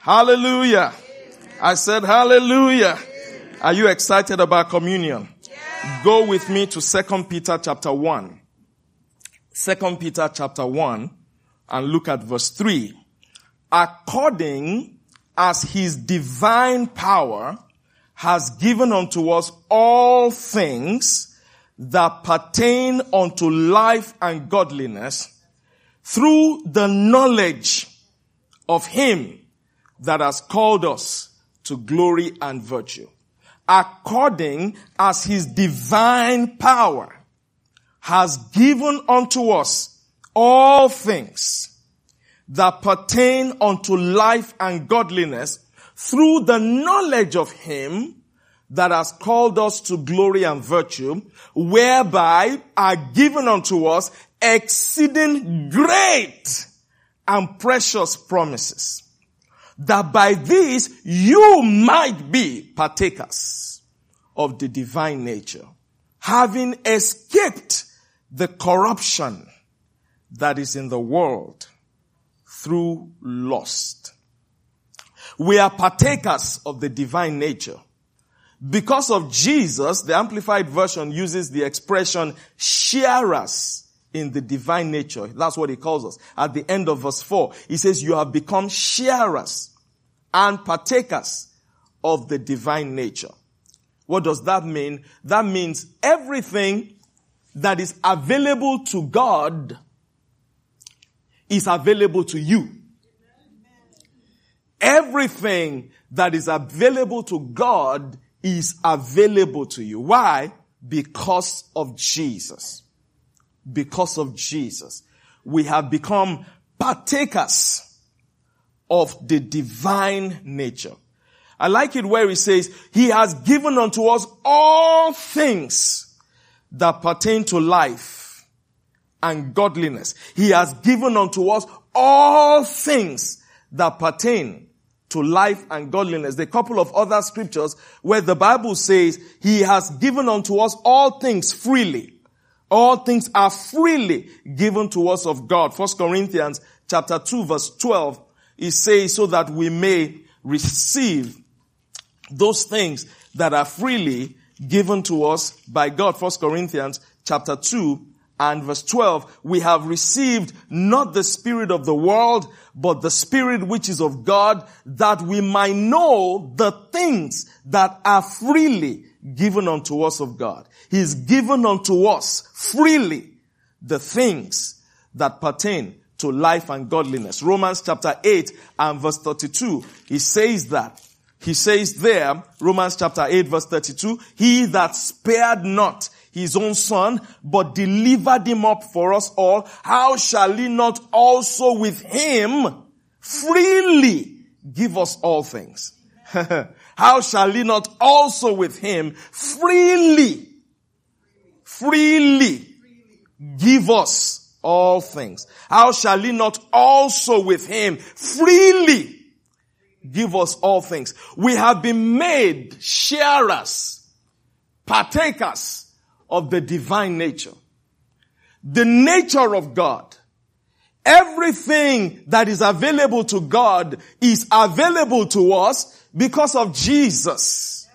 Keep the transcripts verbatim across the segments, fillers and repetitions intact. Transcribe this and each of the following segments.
Hallelujah. I said hallelujah. Are you excited about communion? Go with me to Second Peter chapter one. Second Peter chapter one and look at verse three. According as his divine power has given unto us all things that pertain unto life and godliness through the knowledge of him that has called us to glory and virtue. According as his divine power has given unto us all things that pertain unto life and godliness through the knowledge of him that has called us to glory and virtue, whereby are given unto us exceeding great and precious promises, that by these you might be partakers of the divine nature, having escaped the corruption that is in the world through lust. We are partakers of the divine nature. Because of Jesus, the Amplified Version uses the expression sharers in the divine nature. That's what he calls us. At the end of verse four, he says, you have become sharers and partakers of the divine nature. What does that mean? That means everything that is available to God is available to you. Everything that is available to God is available to you. Why? Because of Jesus. Because of Jesus. We have become partakers of the divine nature. I like it where he says, he has given unto us all things that pertain to life and godliness. He has given unto us all things that pertain to life and godliness. There are a couple of other scriptures where the Bible says he has given unto us all things freely. All things are freely given to us of God. First Corinthians chapter two verse twelve, it says so that we may receive those things that are freely given to us by God. First Corinthians chapter two and verse twelve, we have received not the spirit of the world, but the Spirit which is of God, that we might know the things that are freely given unto us of God. He's given unto us freely the things that pertain to life and godliness. Romans chapter eight and verse thirty-two, he says that. He says there, Romans chapter eight verse thirty-two, he that spared not his own son, but delivered him up for us all, how shall he not also with him freely give us all things? How shall he not also with him freely, freely give us all things? How shall he not also with him freely give us all things? We have been made sharers, partakers of the divine nature. The nature of God. Everything that is available to God is available to us because of Jesus.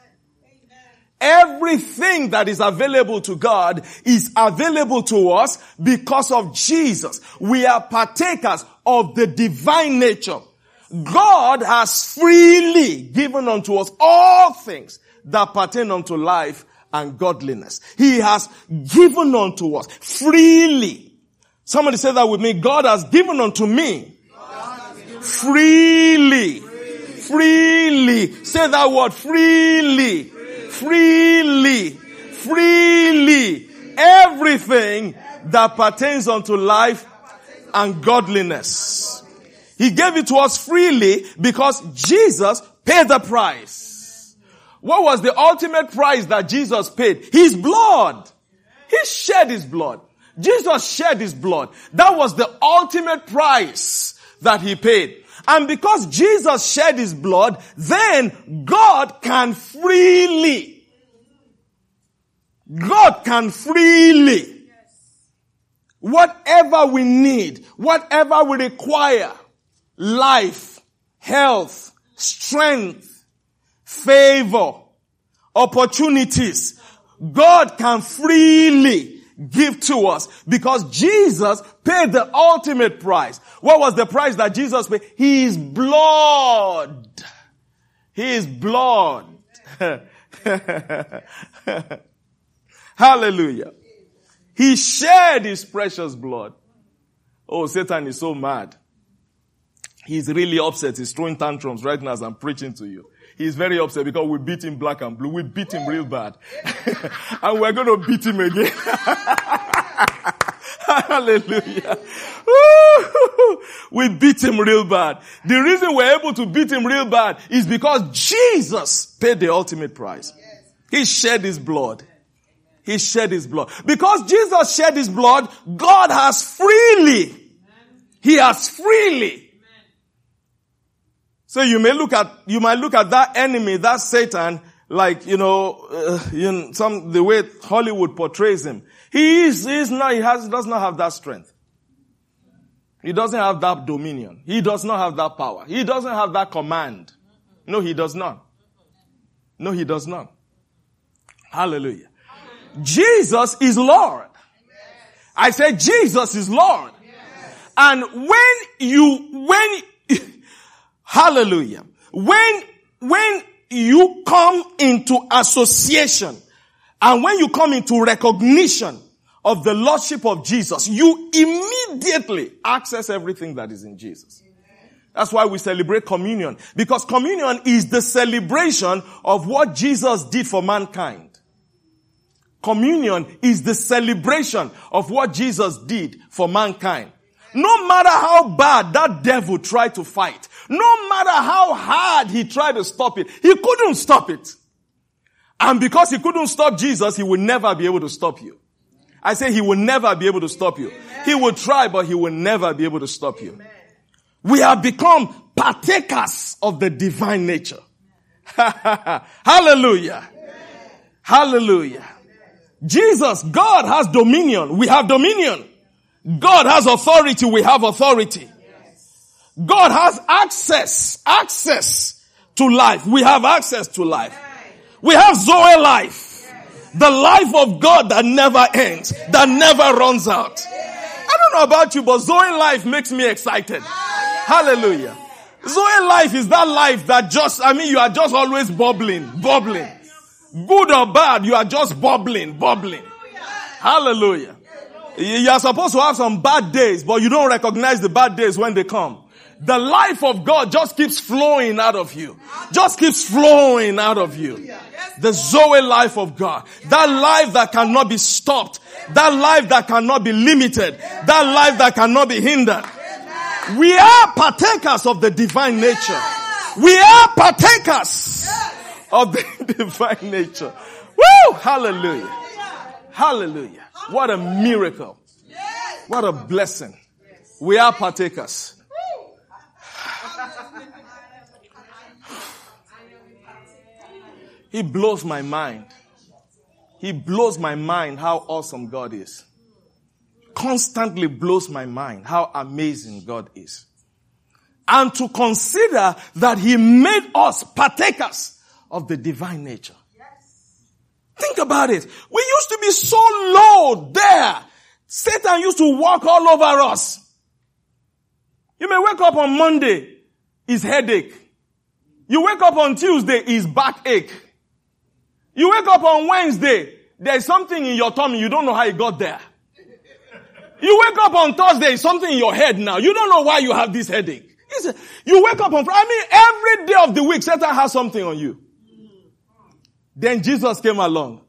Everything that is available to God is available to us because of Jesus. We are partakers of the divine nature. God has freely given unto us all things that pertain unto life and godliness. He has given unto us freely. Somebody say that with me. God has given unto me freely. Freely. Say that word. Freely. Freely. Freely. Everything that pertains unto life and godliness. He gave it to us freely because Jesus paid the price. What was the ultimate price that Jesus paid? His blood. He shed his blood. Jesus shed his blood. That was the ultimate price that he paid. And because Jesus shed his blood, then God can freely, God can freely, whatever we need, whatever we require, life, health, strength, favor, opportunities, God can freely give to us because Jesus paid the ultimate price. What was the price that Jesus paid? His blood. His blood. Hallelujah. He shed his precious blood. Oh, Satan is so mad. He's really upset. He's throwing tantrums right now as I'm preaching to you. He's very upset because we beat him black and blue. We beat him real bad. And we're going to beat him again. Hallelujah. We beat him real bad. The reason we're able to beat him real bad is because Jesus paid the ultimate price. He shed his blood. He shed his blood. Because Jesus shed his blood, God has freely. He has freely. So you may look at, you might look at that enemy, that Satan, like, you know, uh, you know, some, the way Hollywood portrays him. He is, he is not, he has, does not have that strength. He doesn't have that dominion. He does not have that power. He doesn't have that command. No, he does not. No, he does not. Hallelujah. Jesus is Lord. I said Jesus is Lord. And when you, when, hallelujah, when, when you come into association and when you come into recognition of the Lordship of Jesus, you immediately access everything that is in Jesus. That's why we celebrate communion, because communion is the celebration of what Jesus did for mankind. Communion is the celebration of what Jesus did for mankind. No matter how bad that devil tried to fight, no matter how hard he tried to stop it, he couldn't stop it. And because he couldn't stop Jesus, he will never be able to stop you. I say he will never be able to stop you. He will try, but he will never be able to stop you. We have become partakers of the divine nature. Hallelujah. Hallelujah. Jesus, God has dominion. We have dominion. God has authority. We have authority. God has access, access to life. We have access to life. We have Zoe life. The life of God that never ends, that never runs out. I don't know about you, but Zoe life makes me excited. Hallelujah. Zoe life is that life that just, I mean, you are just always bubbling, bubbling. Good or bad, you are just bubbling, bubbling. Hallelujah. You are supposed to have some bad days, but you don't recognize the bad days when they come. The life of God just keeps flowing out of you. Just keeps flowing out of you. The Zoe life of God. That life that cannot be stopped. That life that cannot be limited. That life that cannot be hindered. We are partakers of the divine nature. We are partakers of the divine nature. Woo! Hallelujah. Hallelujah. What a miracle. What a blessing. We are partakers. He blows my mind. He blows my mind how awesome God is. Constantly blows my mind how amazing God is. And to consider that He made us partakers of the divine nature. Think about it. We used to be so low there. Satan used to walk all over us. You may wake up on Monday, it's headache. You wake up on Tuesday, it's backache. You wake up on Wednesday, there's something in your tummy, you don't know how it got there. You wake up on Thursday, it's something in your head now. You don't know why you have this headache. It's, you wake up on Friday, I mean every day of the week, Satan has something on you. Then Jesus came along.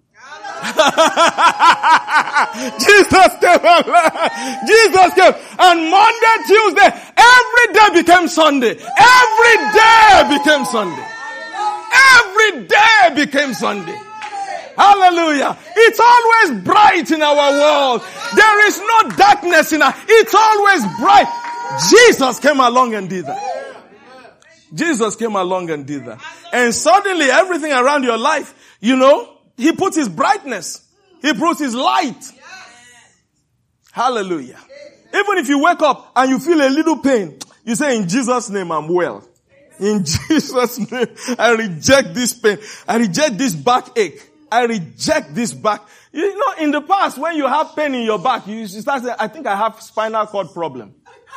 Jesus came along. Jesus came. And Monday, Tuesday, every day became Sunday. Every day became Sunday. Every day became Sunday. Hallelujah. It's always bright in our world. There is no darkness in our, it's always bright. Jesus came along and did that. Jesus came along and did that. And suddenly everything around your life, you know, He puts His brightness. He puts His light. Hallelujah. Even if you wake up and you feel a little pain, you say, in Jesus' name, I'm well. In Jesus' name, I reject this pain. I reject this backache. I reject this back. You know, in the past, when you have pain in your back, you start saying, I think I have spinal cord problem.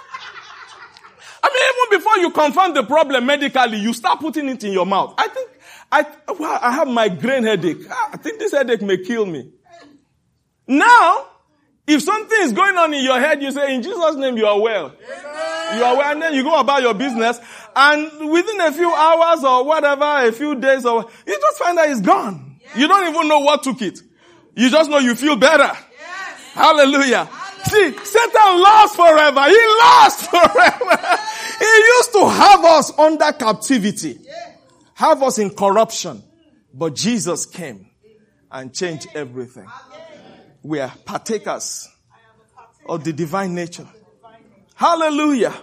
I mean, even before you confirm the problem medically, you start putting it in your mouth. I think, I, well, I have migraine headache. I think this headache may kill me. Now, if something is going on in your head, you say, in Jesus' name, you are well. Amen. You are well, and then you go about your business, and within a few hours or whatever, a few days, or you just find that it's gone. Yes. You don't even know what took it. You just know you feel better. Yes. Hallelujah. Hallelujah. See, Satan lost forever. He lost forever. He used to have us under captivity, have us in corruption, but Jesus came and changed everything. We are partakers of the divine nature. Hallelujah.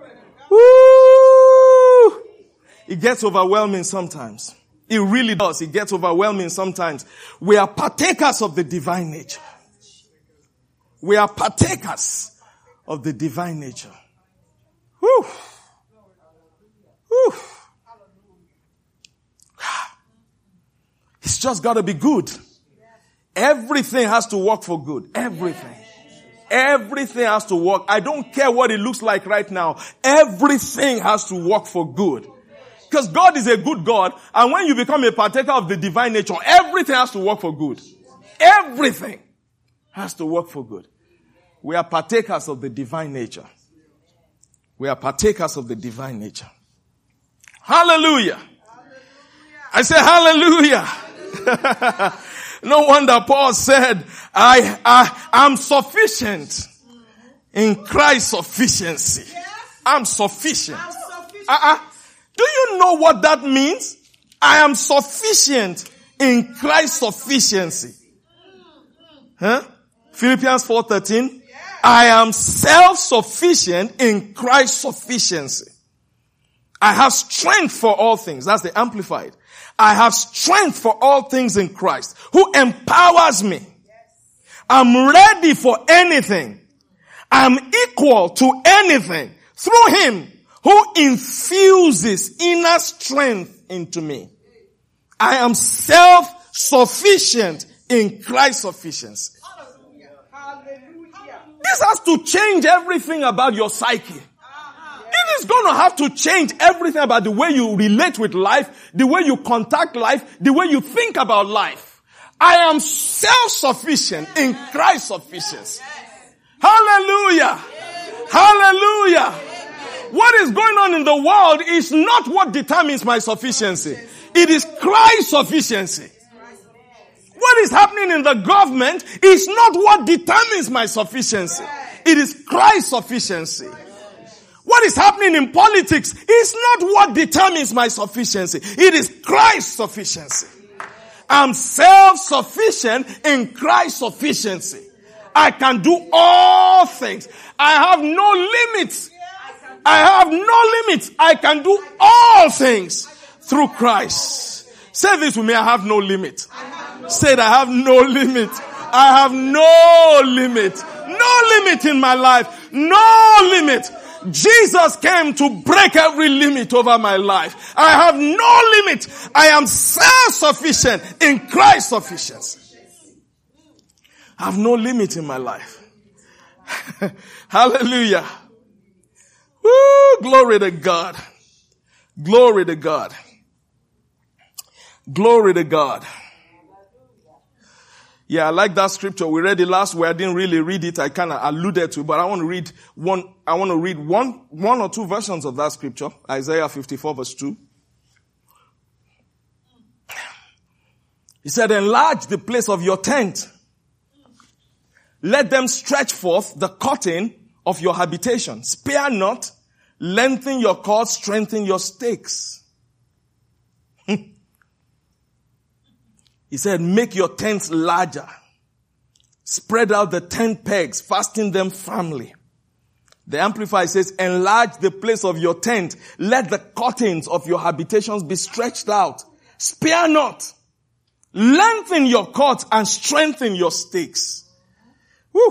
Woo! It gets overwhelming sometimes. It really does. It gets overwhelming sometimes. We are partakers of the divine nature. We are partakers of the divine nature. Woo! Woo! It's just got to be good. Everything has to work for good. Everything. Everything has to work. I don't care what it looks like right now. Everything has to work for good. Because God is a good God. And when you become a partaker of the divine nature, everything has to work for good. Everything has to work for good. We are partakers of the divine nature. We are partakers of the divine nature. Hallelujah. I say hallelujah. No wonder Paul said, I, I, I'm sufficient in Christ's sufficiency. I'm sufficient. Uh-uh. Do you know what that means? I am sufficient in Christ's sufficiency. Huh? Philippians four thirteen. I am self-sufficient in Christ's sufficiency. I have strength for all things. That's the Amplified. I have strength for all things in Christ, who empowers me. I'm ready for anything. I'm equal to anything through Him who infuses inner strength into me. I am self-sufficient in Christ's sufficiency. This has to change everything about your psyche. It is going to have to change everything about the way you relate with life, the way you contact life, the way you think about life. I am self-sufficient in Christ's sufficiency. Hallelujah. Hallelujah. What is going on in the world is not what determines my sufficiency. It is Christ's sufficiency. What is happening in the government is not what determines my sufficiency. It is Christ's sufficiency. What is happening in politics is not what determines my sufficiency. It is Christ's sufficiency. I'm self-sufficient in Christ's sufficiency. I can do all things. I have no limits. I have no limits. I can do all things through Christ. Say this with me. I have no limit. Say it. I have no limit. I have no limit. No limit in my life. No limit. Jesus came to break every limit over my life. I have no limit. I am self-sufficient in Christ's sufficiency. I have no limit in my life. Hallelujah. Woo, glory to God. Glory to God. Glory to God. Yeah, I like that scripture. We read it last week. I didn't really read it. I kind of alluded to it, but I want to read one, I want to read one, one or two versions of that scripture. Isaiah fifty-four verse two. He said, enlarge the place of your tent. Let them stretch forth the curtain of your habitation. Spare not. Lengthen your cords. Strengthen your stakes. He said, make your tents larger. Spread out the tent pegs, fasten them firmly. The Amplified says, enlarge the place of your tent. Let the curtains of your habitations be stretched out. Spare not. Lengthen your cords and strengthen your stakes. Woo.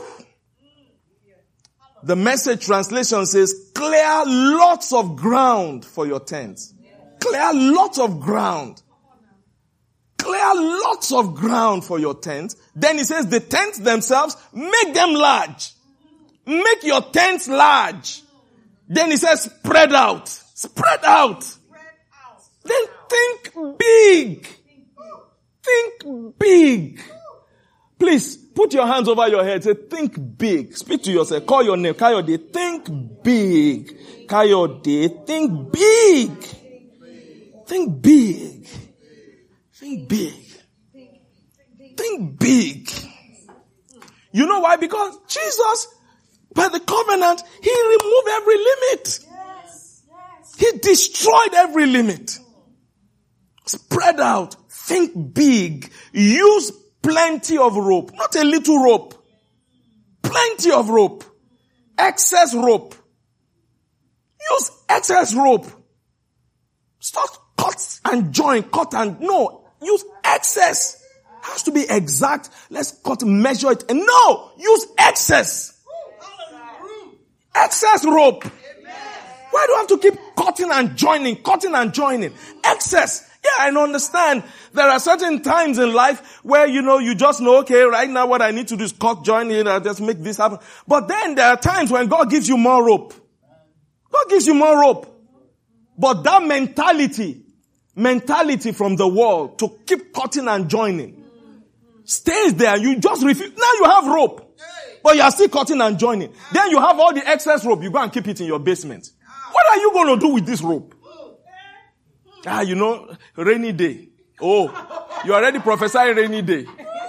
The Message translation says, clear lots of ground for your tents. Clear lots of ground. Clear lots of ground for your tent. Then he says the tents themselves, make them large. Make your tents large. Then he says spread out. Spread out. Then think big. Think big. Please, put your hands over your head. Say, think big. Speak to yourself. Call your name. Kayode. Think big. Kayode. Think big. Think big. Think big. Think big. You know why? Because Jesus, by the covenant, he removed every limit. He destroyed every limit. Spread out. Think big. Use plenty of rope. Not a little rope. Plenty of rope. Excess rope. Use excess rope. Stop cut and join. Cut and, no. Use excess. Has to be exact. Let's cut, measure it. And no! Use excess. Excess rope. Why do I have to keep cutting and joining, cutting and joining? Excess. Yeah, I understand. There are certain times in life where, you know, you just know, okay, right now what I need to do is cut, join it, and just make this happen. But then there are times when God gives you more rope. God gives you more rope. But that mentality, mentality from the world to keep cutting and joining stays there. You just refuse. Now you have rope, but you are still cutting and joining. Then you have all the excess rope. You go and keep it in your basement. What are you going to do with this rope? Ah, you know, rainy day. Oh, you already prophesy rainy day.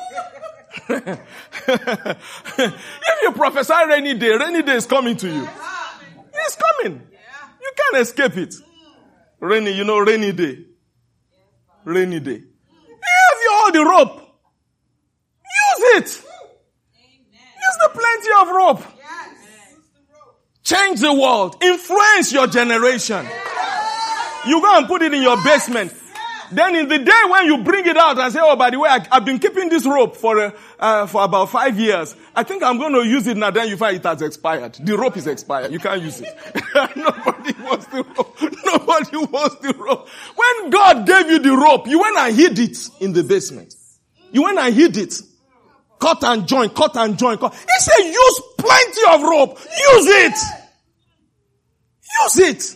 If you prophesy rainy day, rainy day is coming to you. It's coming. You can't escape it. Rainy, you know, rainy day. Rainy day. If you hold the rope, use it. Use the plenty of rope. Change the world. Influence your generation. You go and put it in your basement. Then in the day when you bring it out and say, oh, by the way, I, I've been keeping this rope for uh, uh, for about five years. I think I'm going to use it now. Then you find it has expired. The rope is expired. You can't use it. Nobody wants the rope. Nobody wants the rope. When God gave you the rope, you went and hid it in the basement. You went and hid it. Cut and join, cut and join. Cut. He said, use plenty of rope. Use it. Use it.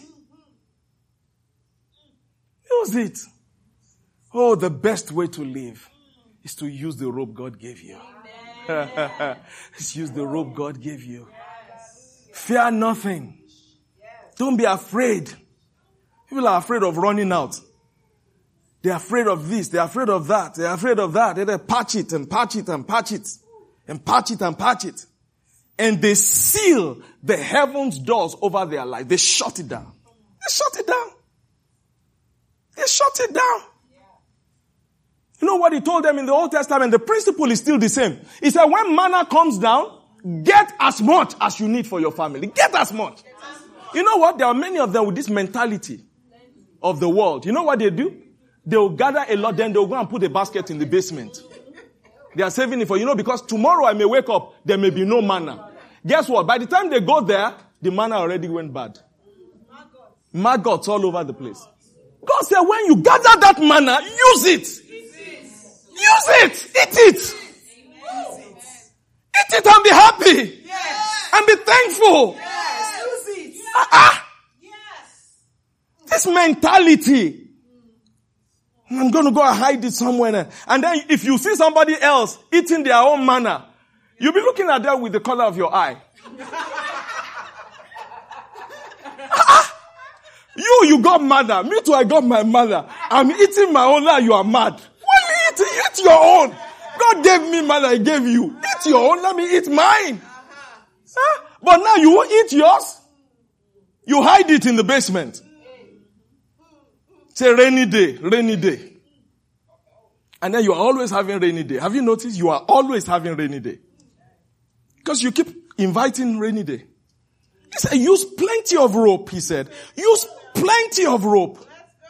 Use it. Oh, the best way to live is to use the rope God gave you. Just use the rope God gave you. Fear nothing. Don't be afraid. People are afraid of running out. They're afraid of this. They're afraid of that. They're afraid of that. They patch it and patch it and patch it and patch it and patch it. And they seal the heavens doors over their life. They shut it down. They shut it down. They shut it down. You know what he told them in the Old Testament? The principle is still the same. He said, when manna comes down, get as much as you need for your family. Get as much. You know what? There are many of them with this mentality of the world. You know what they do? They will gather a lot, then they will go and put a basket in the basement. They are saving it for, you know, because tomorrow I may wake up, there may be no manna. Guess what? By the time they go there, the manna already went bad. Maggots all over the place. God said, when you gather that manna, use it. Use it. Eat it. Eat it and be happy. Yes. And be thankful. Yes. Use it. Uh-uh. Yes. This mentality. I'm going to go and hide it somewhere. And then if you see somebody else eating their own manna, you'll be looking at them with the color of your eye. uh-uh. You, you got manna. Me too, I got my manna. I'm eating my own. Now you are mad. Eat, eat your own. God gave me manna, I gave you. Eat your own, let me eat mine. Huh? But now you won't eat yours. You hide it in the basement. Say rainy day, rainy day. And then you are always having rainy day. Have you noticed? You are always having rainy day. Because you keep inviting rainy day. He said, use plenty of rope, he said. Use plenty of rope.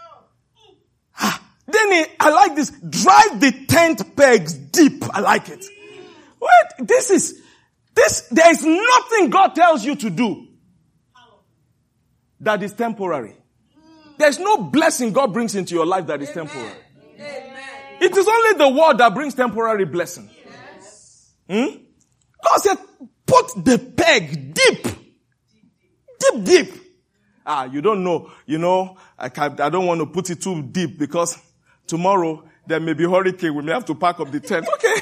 Then he, I like this. Drive the tent pegs deep. I like it. Wait, this is, this, there is nothing God tells you to do that is temporary. There's no blessing God brings into your life that is temporary. It is only the word that brings temporary blessing. Hmm? God said, put the peg deep. Deep, deep. Ah, you don't know. You know, I, can't, I don't want to put it too deep because tomorrow there may be hurricane. We may have to pack up the tent. Okay.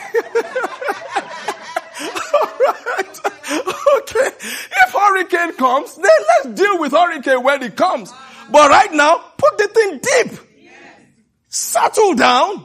All right. Okay. If hurricane comes, then let's deal with hurricane when it comes. But right now, put the thing deep. Settle down.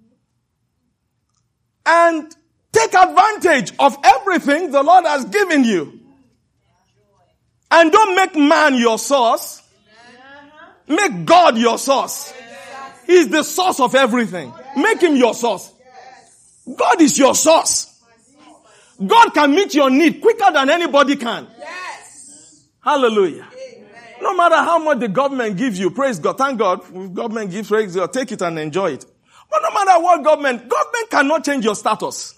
And take advantage of everything the Lord has given you. And don't make man your source. Make God your source. He's the source of everything. Make him your source. God is your source. God can meet your need quicker than anybody can. Hallelujah. No matter how much the government gives you, praise God. Thank God. If government gives, praise God. Take it and enjoy it. But no matter what government, government cannot change your status.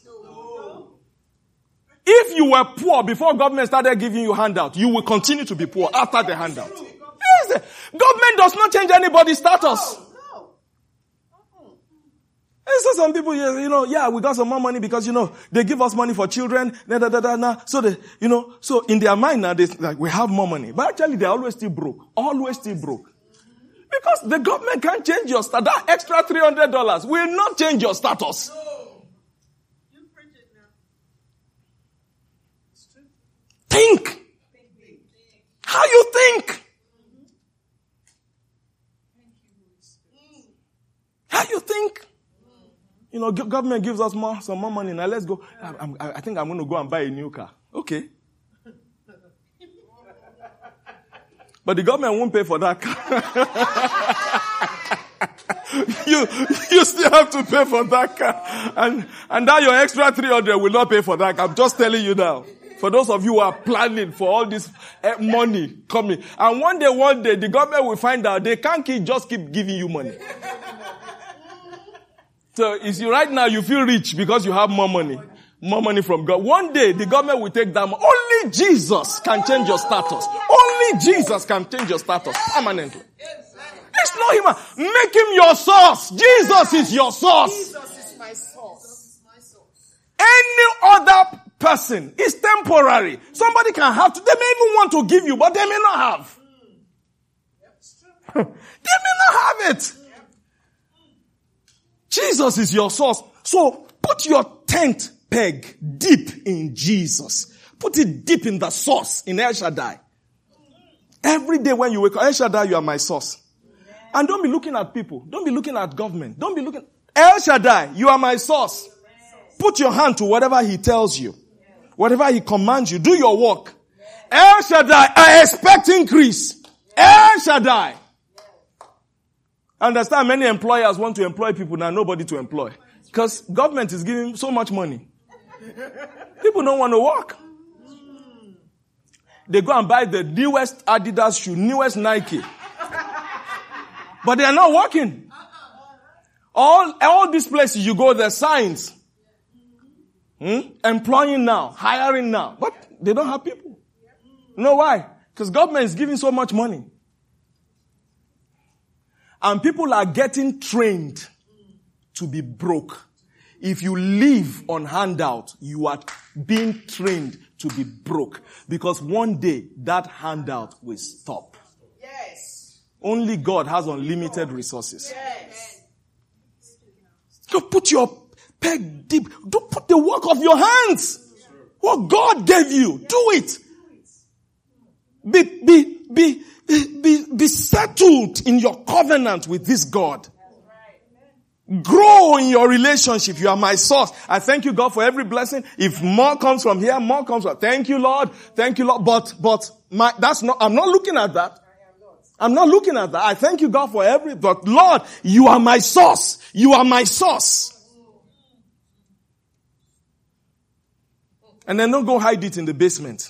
If you were poor before government started giving you handout, you will continue to be poor after the handout. Yes, government does not change anybody's status. And so some people, you know, yeah, we got some more money because, you know, they give us money for children, da, da, da, da, da. So they, you know, so in their mind now, they like, we have more money. But actually, they're always still broke. Always still broke. Because the government can't change your status. That extra three hundred dollars will not change your status. No. You print it now. It's true. Think. How you think. How you think. You know, government gives us more, some more money. Now let's go. I, I, I think I'm going to go and buy a new car. Okay. But the government won't pay for that car. you, you still have to pay for that car. And, and that your extra three hundred will not pay for that car. I'm just telling you now. For those of you who are planning for all this money coming. And one day, one day, the government will find out they can't keep, just keep giving you money. So, is you right now you feel rich because you have more money. More money from God. One day, the government will take that money. Only Jesus can change your status. Only Jesus can change your status permanently. It's not him. Make him your source. Jesus is your source. Jesus is my source. Any other person is temporary. Somebody can have to, they may even want to give you, but they may not have. They may not have it. Jesus is your source. So, put your tent peg deep in Jesus. Put it deep in the source, in El Shaddai. Every day when you wake up, El Shaddai, you are my source. And don't be looking at people. Don't be looking at government. Don't be looking. El Shaddai, you are my source. Put your hand to whatever he tells you. Whatever he commands you. Do your work. El Shaddai, I expect increase. El Shaddai. Understand, many employers want to employ people now, nobody to employ. Because government is giving so much money. People don't want to work. They go and buy the newest Adidas shoe, newest Nike. But they are not working. All, all these places you go, there's signs. Hmm? Employing now, hiring now. But they don't have people. You know why? Because government is giving so much money. And people are getting trained to be broke. If you live on handout, you are being trained to be broke. Because one day, that handout will stop. Yes. Only God has unlimited resources. Yes. You put your peg deep. Don't put the work of your hands. What God gave you, do it. Be, be, be, be, be settled in your covenant with this God. Grow in your relationship. You are my source. I thank you, God, for every blessing. If more comes from here, more comes from, thank you, Lord. Thank you, Lord. But, but my, that's not, I'm not looking at that. I'm not looking at that. I thank you, God, for every, but Lord, you are my source. You are my source. And then don't go hide it in the basement.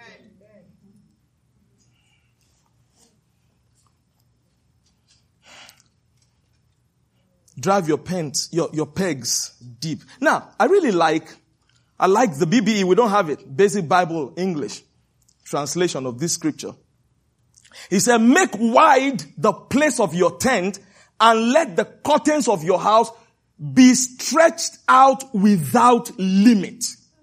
Drive your pens, your, your pegs deep. Now, I really like, I like the B B E. We don't have it. Basic Bible English translation of this scripture. He said, make wide the place of your tent and let the curtains of your house be stretched out without limit.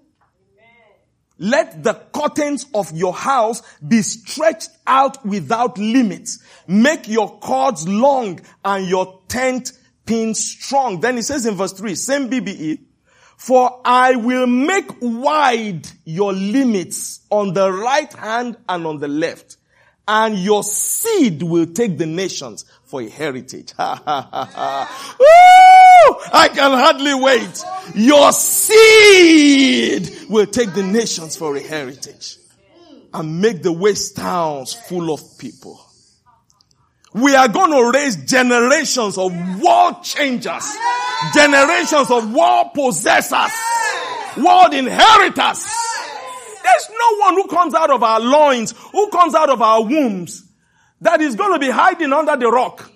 Let the curtains of your house be stretched out without limits. Make your cords long and your tent pins strong. Then he says in verse three, same B B E, for I will make wide your limits on the right hand and on the left, and your seed will take the nations for a heritage. Ha ha ha ha. Woo! I can hardly wait. Your seed will take the nations for a heritage and make the waste towns full of people. We are going to raise generations of world changers, generations of world possessors, world inheritors. There's no one who comes out of our loins, who comes out of our wombs, that is going to be hiding under the rock.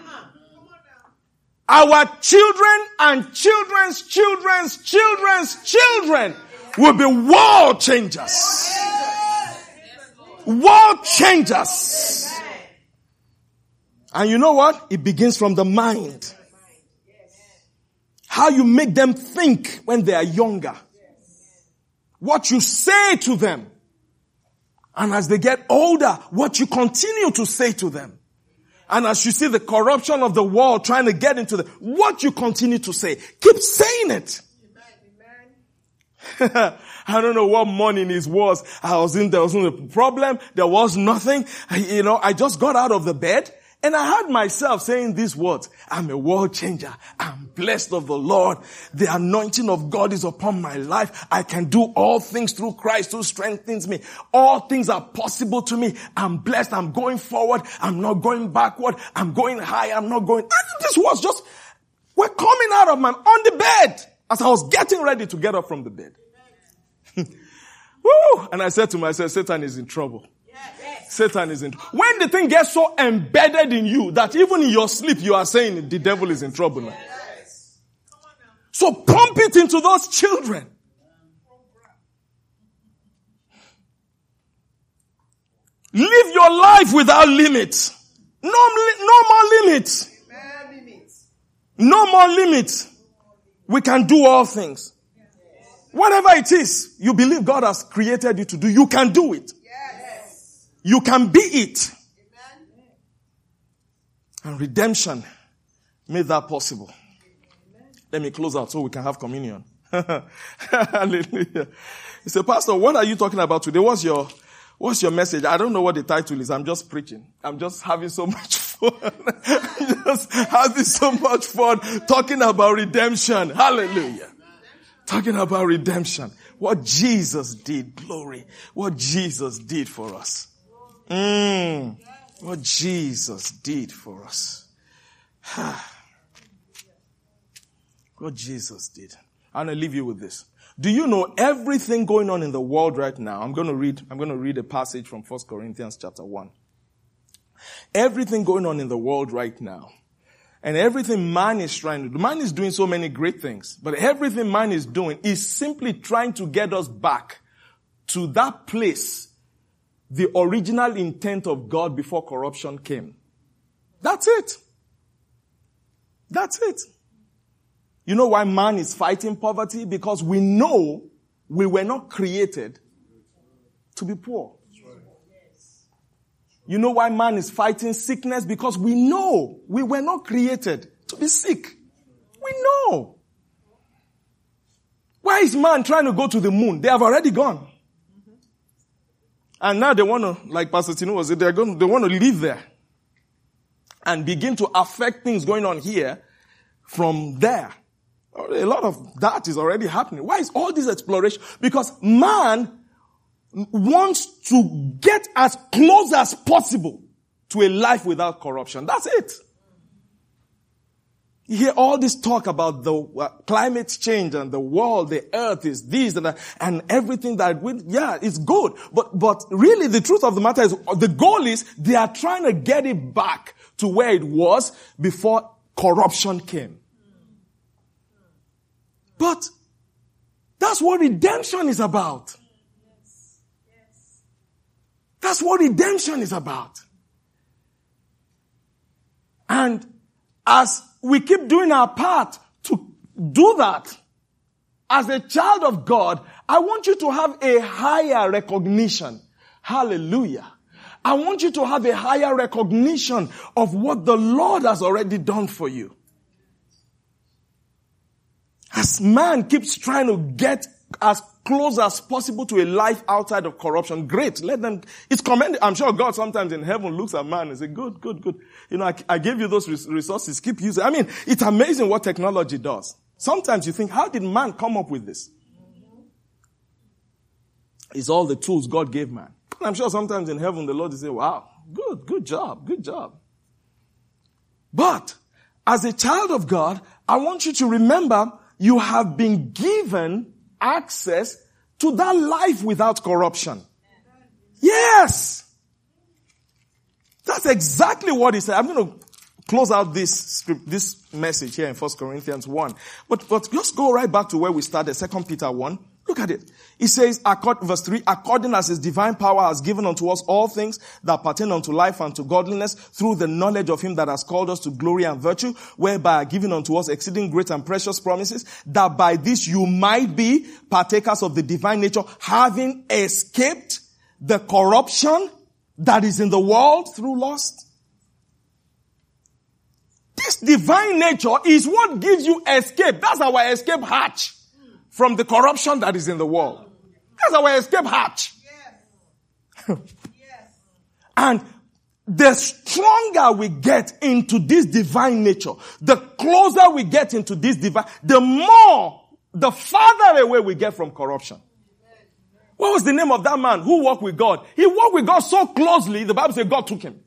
Our children and children's children's children's children will be world changers. World changers. And you know what? It begins from the mind. How you make them think when they are younger. What you say to them. And as they get older, what you continue to say to them. And as you see the corruption of the world trying to get into the, what you continue to say. Keep saying it. I don't know what morning it was. I was in, there wasn't a problem. There was nothing. You know, I just got out of the bed. And I heard myself saying these words, I'm a world changer. I'm blessed of the Lord. The anointing of God is upon my life. I can do all things through Christ who strengthens me. All things are possible to me. I'm blessed. I'm going forward. I'm not going backward. I'm going high. I'm not going. And this was just, we're coming out of my, on the bed as I was getting ready to get up from the bed. Woo! And I said to myself, Satan is in trouble. Satan is in trouble. When the thing gets so embedded in you that even in your sleep you are saying the devil is in trouble now. So pump it into those children. Live your life without limits. No, no more limits. No more limits. We can do all things. Whatever it is you believe God has created you to do, you can do it. You can be it. And redemption made that possible. Let me close out so we can have communion. Hallelujah. He said, Pastor, what are you talking about today? What's your, what's your message? I don't know what the title is. I'm just preaching. I'm just having so much fun. Just having so much fun talking about redemption. Hallelujah. Talking about redemption. What Jesus did. Glory. What Jesus did for us. Mm, what Jesus did for us. What Jesus did. I'm going to leave you with this. Do you know everything going on in the world right now? I'm going to read, I'm going to read a passage from First Corinthians chapter one. Everything going on in the world right now. And everything man is trying to do. Man is doing so many great things. But everything man is doing is simply trying to get us back to that place, the original intent of God before corruption came. That's it. That's it. You know why man is fighting poverty? Because we know we were not created to be poor. You know why man is fighting sickness? Because we know we were not created to be sick. We know. Why is man trying to go to the moon? They have already gone. And now they want to, like Pastor Tino was saying, they're going, they want to live there and begin to affect things going on here from there. A lot of that is already happening. Why is all this exploration? Because man wants to get as close as possible to a life without corruption. That's it. You hear all this talk about the uh, climate change and the world, the earth is this and that, and everything that we, yeah, it's good. But, but really the truth of the matter is the goal is they are trying to get it back to where it was before corruption came. But that's what redemption is about. That's what redemption is about. And as we keep doing our part to do that, as a child of God, I want you to have a higher recognition. Hallelujah. I want you to have a higher recognition of what the Lord has already done for you. As man keeps trying to get as close as possible to a life outside of corruption, great. Let them, it's commended. I'm sure God sometimes in heaven looks at man and says, good, good, good. You know, I, I gave you those resources. Keep using. I mean, it's amazing what technology does. Sometimes you think, how did man come up with this? It's all the tools God gave man. And I'm sure sometimes in heaven the Lord will say, wow, good, good job, good job. But as a child of God, I want you to remember you have been given access to that life without corruption. Yes. That's exactly what he said. I'm going to close out this script, this message here in First Corinthians one. But, but just go right back to where we started, Second Peter one. Look at it. It says, verse three, according as his divine power has given unto us all things that pertain unto life and to godliness through the knowledge of him that has called us to glory and virtue, whereby are given unto us exceeding great and precious promises, that by this you might be partakers of the divine nature, having escaped the corruption that is in the world through lust. This divine nature is what gives you escape. That's our escape hatch from the corruption that is in the world. That's our escape hatch. Yes. Yes. And the stronger we get into this divine nature, the closer we get into this divine, the more, the farther away we get from corruption. What was the name of that man who walked with God? He walked with God so closely, the Bible says God took him.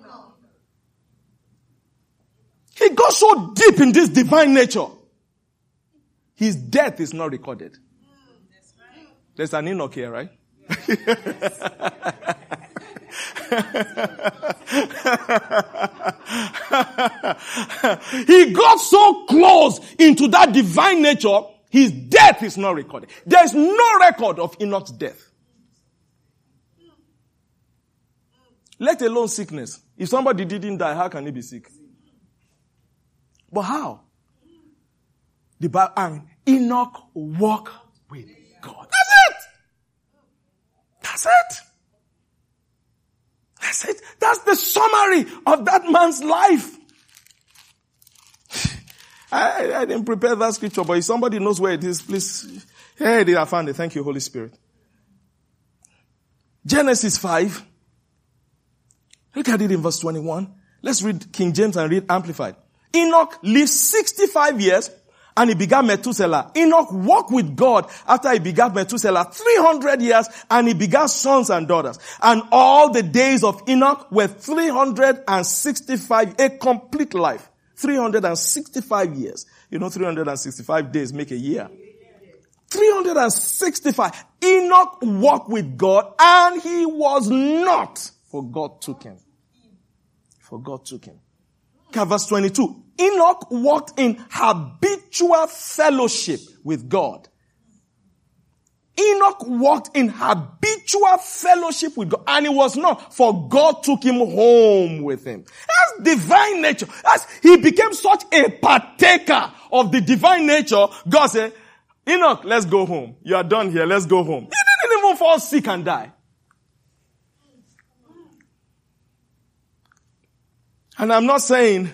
He got so deep in this divine nature. His death is not recorded. There's an Enoch here, right? He got so close into that divine nature, his death is not recorded. There is no record of Enoch's death. Let alone sickness. If somebody didn't die, how can he be sick? But how? The Bible, and Enoch walked with God. That's it. That's it. That's it. That's the summary of that man's life. I, I didn't prepare that scripture, but if somebody knows where it is, please. Hey, I found it. Thank you, Holy Spirit. Genesis five. Look at it in verse twenty-one. Let's read King James and read Amplified. Enoch lived sixty-five years and he begat Methuselah. Enoch walked with God after he begat Methuselah three hundred years and he begat sons and daughters. And all the days of Enoch were three hundred sixty-five, a complete life. three hundred sixty-five years. You know, three hundred sixty-five days make a year. three hundred sixty-five. Enoch walked with God and he was not, for God took him. For God took him. Okay, verse twenty-two. Enoch walked in habitual fellowship with God. Enoch walked in habitual fellowship with God. And it was not, for God took him home with him. That's divine nature. That's, he became such a partaker of the divine nature. God said, Enoch, let's go home. You are done here. Let's go home. He didn't even fall sick and die. And I'm not saying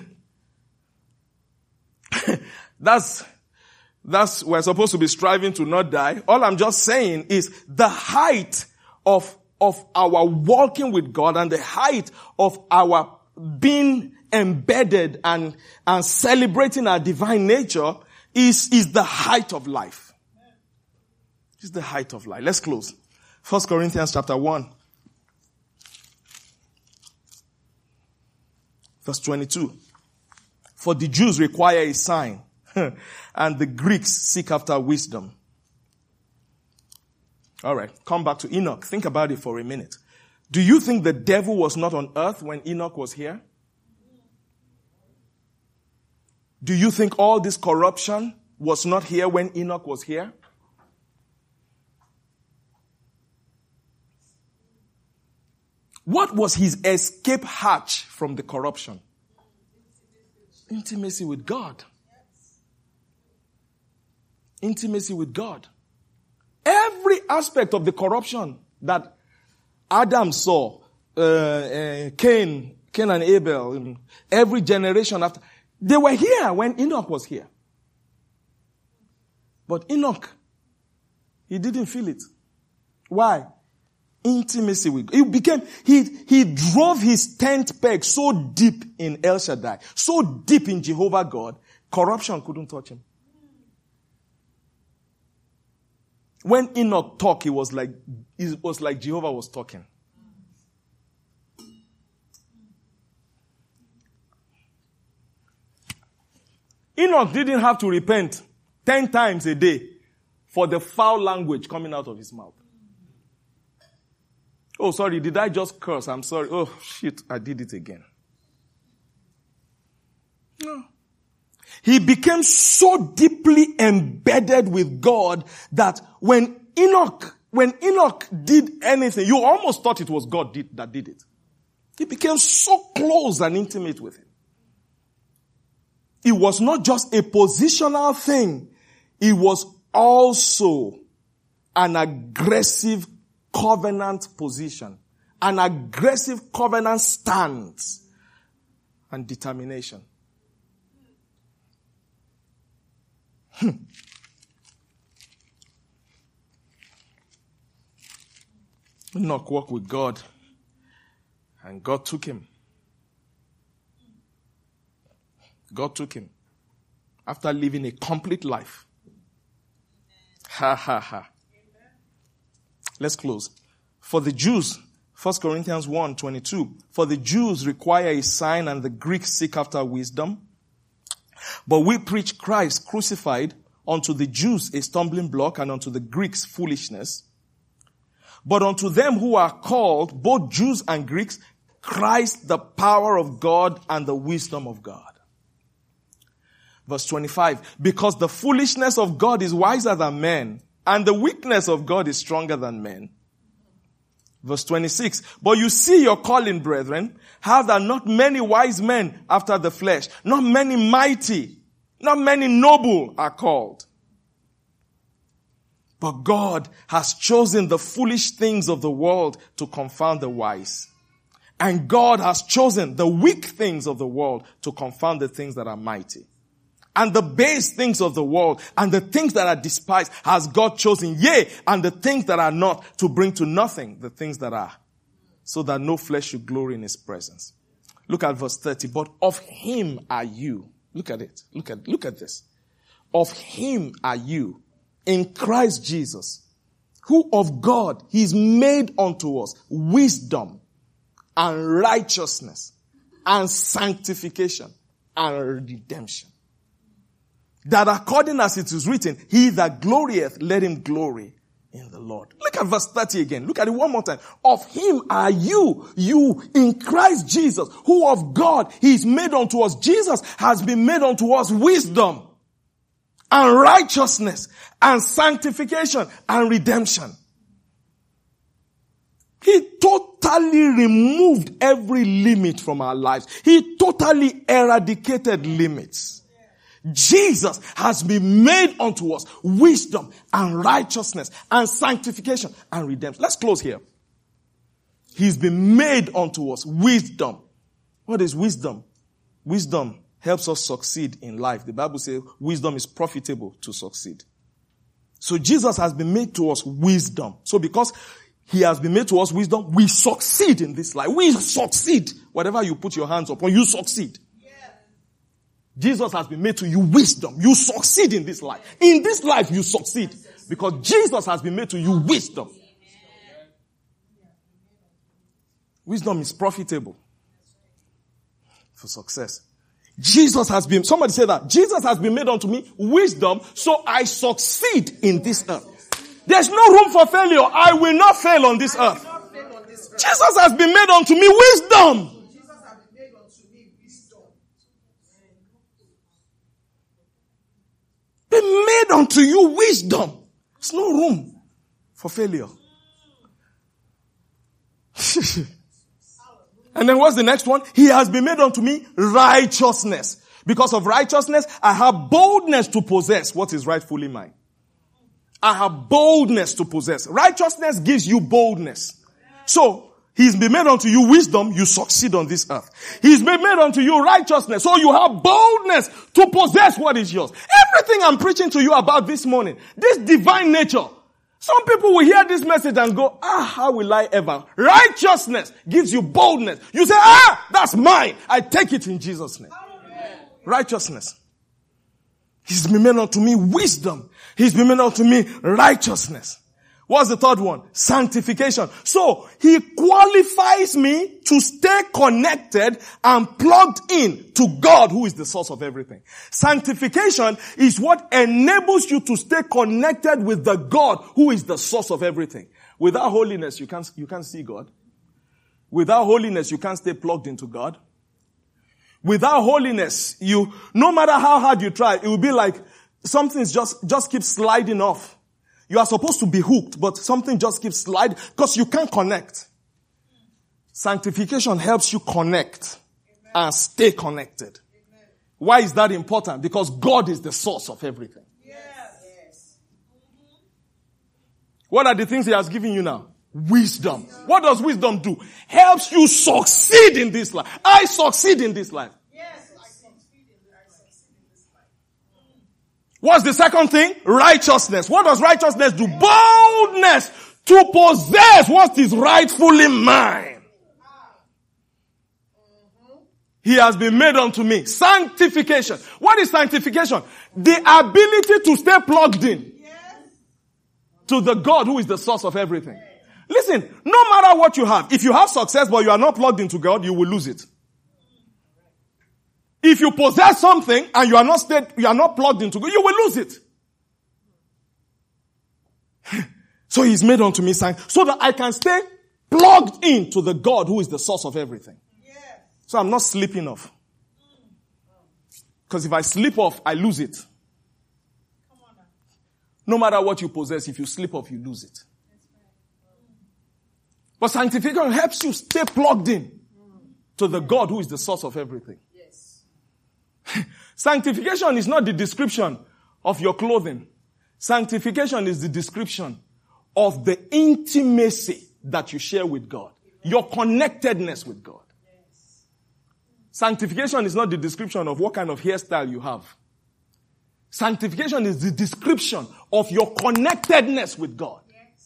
that's, that's, we're supposed to be striving to not die. All I'm just saying is the height of, of our walking with God and the height of our being embedded and, and celebrating our divine nature is, is the height of life. It's the height of life. Let's close. First Corinthians chapter one. Verse twenty-two. For the Jews require a sign, and the Greeks seek after wisdom. All right, come back to Enoch. Think about it for a minute. Do you think the devil was not on earth when Enoch was here? Do you think all this corruption was not here when Enoch was here? What was his escape hatch from the corruption? Intimacy with God. Intimacy with God. Every aspect of the corruption that Adam saw, uh, uh, Cain, Cain and Abel, every generation after, they were here when Enoch was here. But Enoch, he didn't feel it. Why? Intimacy with God. He became, he, he drove his tent peg so deep in El Shaddai, so deep in Jehovah God, corruption couldn't touch him. When Enoch talked, it was like, it was like Jehovah was talking. Enoch didn't have to repent ten times a day for the foul language coming out of his mouth. Oh, sorry, did I just curse? I'm sorry. Oh, shit, I did it again. No. He became so deeply embedded with God that when Enoch, when Enoch did anything, you almost thought it was God did, that did it. He became so close and intimate with him. It was not just a positional thing. It was also an aggressive covenant position, an aggressive covenant stance and determination. Hmm. Enoch walked with God, and God took him. God took him after living a complete life. Ha ha ha. Let's close. For the Jews, First Corinthians one twenty-two, for the Jews require a sign and the Greeks seek after wisdom. But we preach Christ crucified, unto the Jews a stumbling block and unto the Greeks foolishness. But unto them who are called, both Jews and Greeks, Christ the power of God and the wisdom of God. Verse twenty-five, because the foolishness of God is wiser than men, and the weakness of God is stronger than men. Verse twenty-six, but you see your calling, brethren, how that not many wise men after the flesh, not many mighty, not many noble are called. But God has chosen the foolish things of the world to confound the wise. And God has chosen the weak things of the world to confound the things that are mighty. And the base things of the world and the things that are despised has God chosen, yea, and the things that are not, to bring to nothing the things that are, so that no flesh should glory in his presence. Look at verse thirty. But of him are you. Look at it. Look at, look at this. Of him are you in Christ Jesus, who of God he is made unto us wisdom and righteousness and sanctification and redemption. That according as it is written, he that glorieth, let him glory in the Lord. Look at verse thirty again. Look at it one more time. Of him are you, you in Christ Jesus, who of God he is made unto us. Jesus has been made unto us wisdom and righteousness and sanctification and redemption. He totally removed every limit from our lives. He totally eradicated limits. Jesus has been made unto us wisdom and righteousness and sanctification and redemption. Let's close here. He's been made unto us wisdom. What is wisdom? Wisdom helps us succeed in life. The Bible says wisdom is profitable to succeed. So Jesus has been made to us wisdom. So because he has been made to us wisdom, we succeed in this life. We succeed. Whatever you put your hands upon, you succeed. Jesus has been made to you wisdom. You succeed in this life. In this life, you succeed. Because Jesus has been made to you wisdom. Wisdom is profitable for success. Jesus has been, somebody say that, Jesus has been made unto me wisdom, so I succeed in this earth. There's no room for failure. I will not fail on this earth. Jesus has been made unto me wisdom. Been made unto you wisdom. There's no room for failure. And then what's the next one? He has been made unto me righteousness. Because of righteousness, I have boldness to possess what is rightfully mine. I have boldness to possess. Righteousness gives you boldness. So, He's been made unto you wisdom, you succeed on this earth. He's been made unto you righteousness, so you have boldness to possess what is yours. Everything I'm preaching to you about this morning, this divine nature, some people will hear this message and go, ah, how will I ever? Righteousness gives you boldness. You say, ah, that's mine. I take it in Jesus' name. Righteousness. He's been made unto me wisdom. He's been made unto me righteousness. What's the third one? Sanctification. So, He qualifies me to stay connected and plugged in to God, who is the source of everything. Sanctification is what enables you to stay connected with the God who is the source of everything. Without holiness, you can't, you can't see God. Without holiness, you can't stay plugged into God. Without holiness, you, no matter how hard you try, it will be like something's just, just keeps sliding off. You are supposed to be hooked, but something just keeps sliding because you can't connect. Sanctification helps you connect Amen. And stay connected. Amen. Why is that important? Because God is the source of everything. Yes. Yes. What are the things He has given you now? Wisdom. Wisdom. What does wisdom do? Helps you succeed in this life. I succeed in this life. What's the second thing? Righteousness. What does righteousness do? Boldness to possess what is rightfully mine. He has been made unto me. Sanctification. What is sanctification? The ability to stay plugged in to the God who is the source of everything. Listen, no matter what you have, if you have success but you are not plugged into God, you will lose it. If you possess something and you are not stayed, you are not plugged into God, you will lose it. So He's made unto me sign so that I can stay plugged into the God who is the source of everything. Yes. So I'm not slipping off. Because if I slip off, I lose it. Come on now. No matter what you possess, if you slip off, you lose it. But sanctification helps you stay plugged in to the God who is the source of everything. Sanctification is not the description of your clothing. Sanctification is the description of the intimacy that you share with God. Your connectedness with God. Sanctification is not the description of what kind of hairstyle you have. Sanctification is the description of your connectedness with God.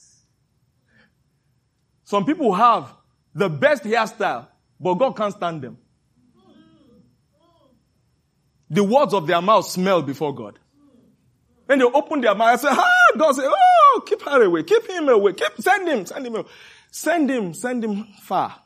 Some people have the best hairstyle, but God can't stand them. The words of their mouth smell before God. When they open their mouth, I say, ah, God say, oh, keep her away, keep him away, keep, send him, send him away. Send him, send him far.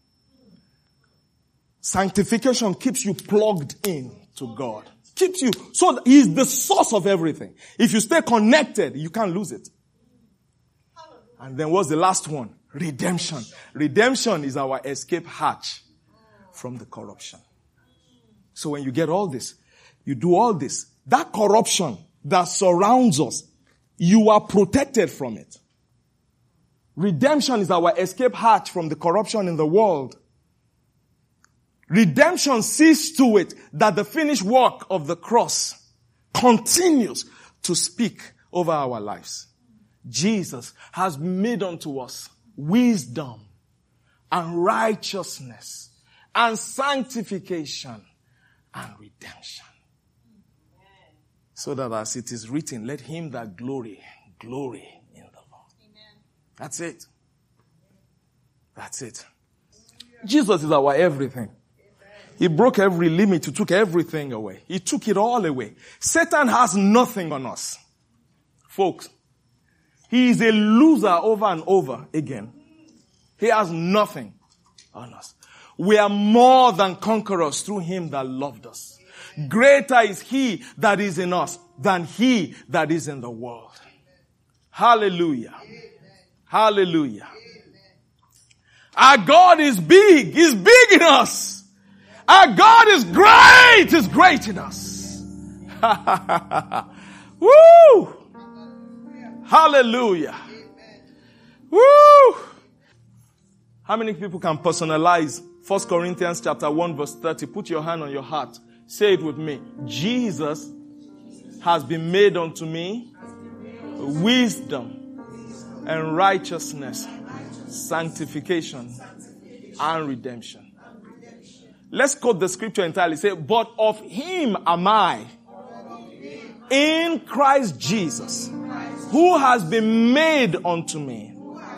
Sanctification keeps you plugged in to God. Keeps you, so He is the source of everything. If you stay connected, you can't lose it. And then what's the last one? Redemption. Redemption is our escape hatch from the corruption. So when you get all this, you do all this, that corruption that surrounds us, you are protected from it. Redemption is our escape hatch from the corruption in the world. Redemption sees to it that the finished work of the cross continues to speak over our lives. Jesus has made unto us wisdom and righteousness and sanctification and redemption. So that as it is written, let him that glory, glory in the Lord. Amen. That's it. That's it. Jesus is our everything. He broke every limit. He took everything away. He took it all away. Satan has nothing on us. Folks, he is a loser over and over again. He has nothing on us. We are more than conquerors through him that loved us. Greater is he that is in us than he that is in the world. Hallelujah. Hallelujah. Our God is big. He's big in us. Our God is great. He's great in us. Woo! Hallelujah. Woo! How many people can personalize First Corinthians chapter one verse thirty? Put your hand on your heart. Say it with me. Jesus has been made unto me wisdom and righteousness, sanctification and redemption. Let's quote the scripture entirely. Say, but of him am I in Christ Jesus, who has been made unto me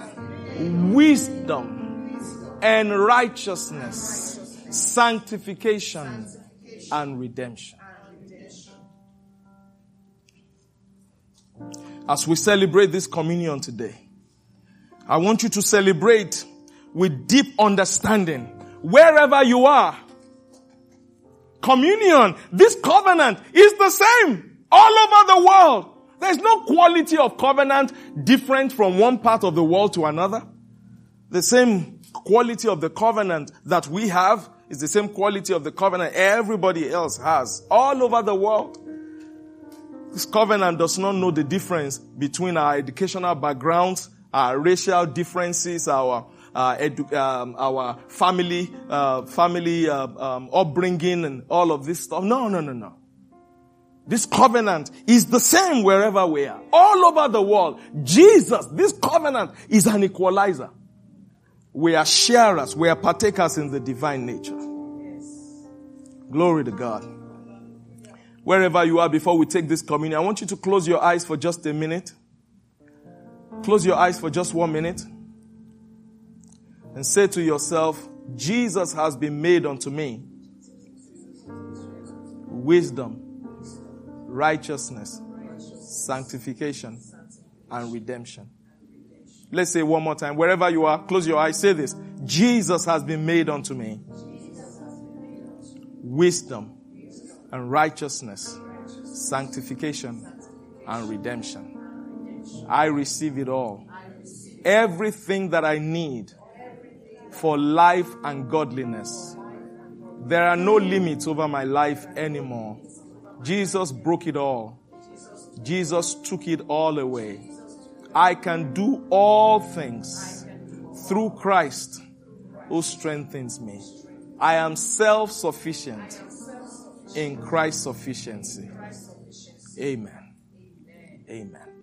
wisdom and righteousness, sanctification and redemption. As we celebrate this communion today, I want you to celebrate with deep understanding wherever you are. Communion, this covenant is the same all over the world. There's no quality of covenant different from one part of the world to another. The same quality of the covenant that we have is the same quality of the covenant everybody else has all over the world. This covenant does not know the difference between our educational backgrounds, our racial differences, our uh, edu- um, our family uh, family uh, um, upbringing, and all of this stuff. No, no, no, no. This covenant is the same wherever we are, all over the world. Jesus, this covenant is an equalizer. We are sharers, we are partakers in the divine nature. Glory to God. Wherever you are, before we take this communion, I want you to close your eyes for just a minute. Close your eyes for just one minute. And say to yourself, Jesus has been made unto me wisdom, righteousness, sanctification, and redemption. Let's say one more time. Wherever you are, close your eyes. Say this. Jesus has been made unto me wisdom and righteousness, sanctification, and redemption. I receive it all. Everything that I need for life and godliness. There are no limits over my life anymore. Jesus broke it all. Jesus took it all away. I can do all things through Christ who strengthens me. I am self-sufficient in Christ's sufficiency. Amen. Amen.